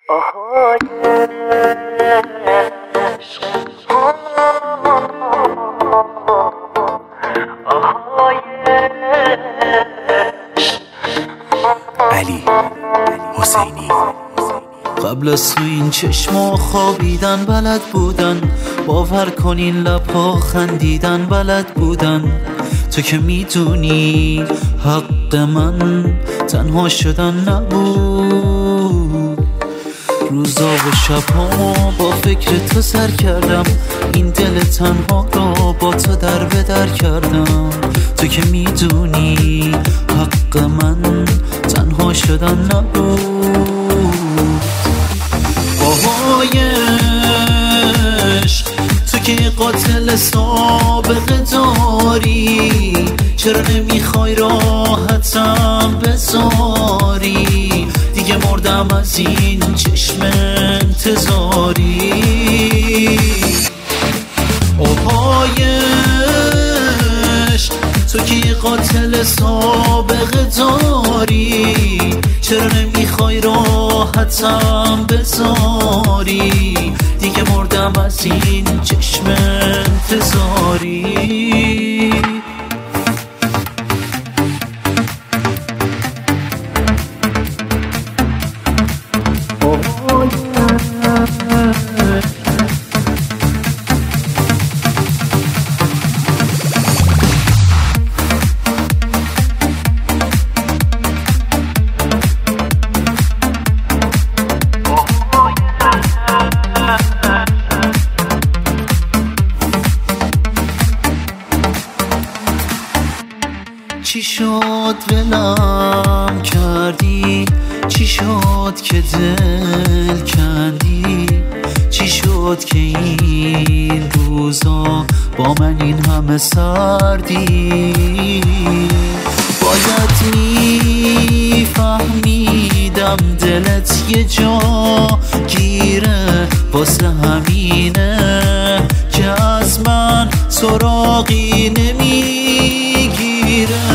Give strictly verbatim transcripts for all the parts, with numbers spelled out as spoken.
آهای علی حسینی. قبل از تو این چشما خوابیدن بلد بودن، باور کن این لبها خندیدن بلد بودن. تو که میدونی حق من تنها شدن نبود. روزا و شبها با فکر تو سر کردم، این دل تنها را با تو در به در کردم. تو که میدونی حق من تنها شدن نبود. باهایش تو که قاتل سابقه داری، چرا نمیخوای راحتم بذاری؟ دیگه مردم از این چشم انتظاری. آهایش تو که قاتل سابقه داری، چرا نمیخوای راحتم بذاری؟ دیگه مردم از این چشم انتظاری. چی شد ولم کردی؟ چی شد که دل کندی؟ چی شد که این روزا با من این همه سردی؟ باید میفهمیدم دلت یه جا گیره، واسه همینه که از من سراغی نمیگیره.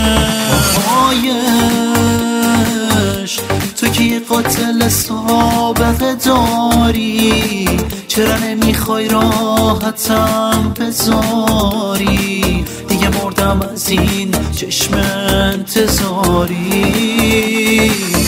آهایش تو که قاتل سابقه داری، چرا نمیخوای راحتم بذاری؟ دیگه مردم از این چشم انتظاری.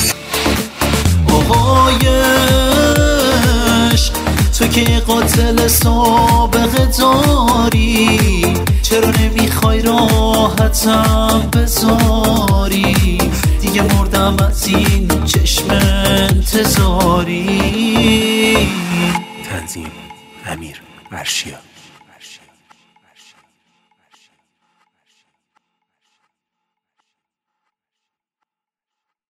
آهایش تو که قاتل سابقه داری، چرا نمیخوای راحتم بذاری؟ دیگه مردم از این چشم انتظاری. تنظیم امیر مرشیا.